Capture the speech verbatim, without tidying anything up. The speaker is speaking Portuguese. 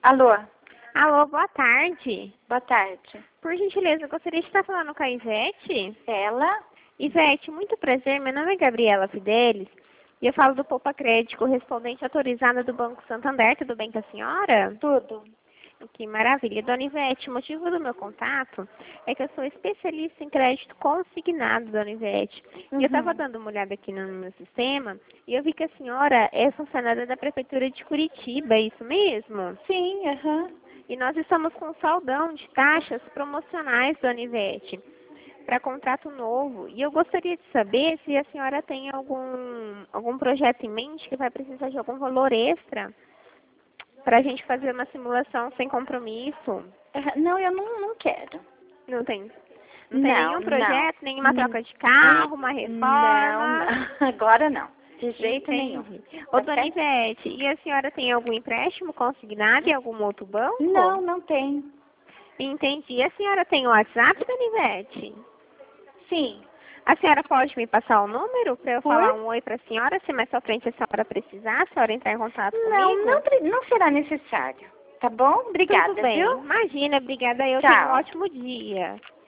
Alô, Alô, boa tarde. boa tarde. Por gentileza, eu gostaria de estar falando com a Ivete. Ela? Ivete, muito prazer. Meu nome é Gabriela Fidelis e eu falo do Poupa Crédito, correspondente autorizada do Banco Santander. Tudo bem com a senhora? Tudo. Que maravilha. Dona Ivete, o motivo do meu contato é que eu sou especialista em crédito consignado, Dona Ivete. Uhum. E eu estava dando uma olhada aqui no meu sistema e eu vi que a senhora é funcionária da Prefeitura de Curitiba, é isso mesmo? Sim, aham. E nós estamos com saldão de taxas promocionais, Dona Ivete, para contrato novo. E eu gostaria de saber se a senhora tem algum, algum projeto em mente que vai precisar de algum valor extra para a gente fazer uma simulação sem compromisso. Aham. Não, eu não, não quero. Não tem, não tem Não, nenhum não. projeto, nenhuma Hum, troca de carro, uma Não, reforma? não. Agora não. De jeito nenhum. Entendi. Ô, Tá Dona certo? Ivete, e a senhora tem algum empréstimo consignado em algum outro banco? Não, não tem. Entendi. A senhora tem o WhatsApp, Dona Ivete? Sim. A senhora pode me passar o número para eu Por? falar um oi para a senhora, se mais pra frente a senhora precisar, a senhora entrar em contato Não, comigo? não, pre- não será necessário. Tá bom? Obrigada, Tudo bem. viu? Imagina, obrigada. Eu tenho um Tchau. ótimo dia.